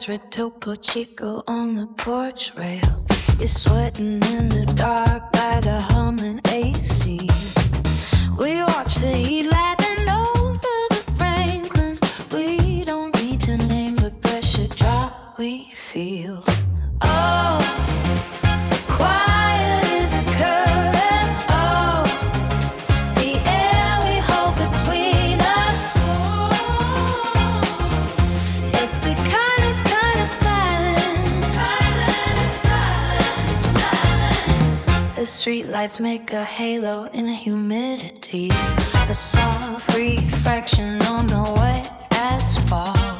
red Topo Chico on the porch rail. You're sweating in the dark by the humming AC. We watch the heat lightning over the Franklins. We don't need to name the pressure drop we feel. Oh, quiet as a current. Oh, the air we hold between us. It's the kindest kind of silence. The streetlights make a halo in humidity. A soft refraction on the wet asphalt.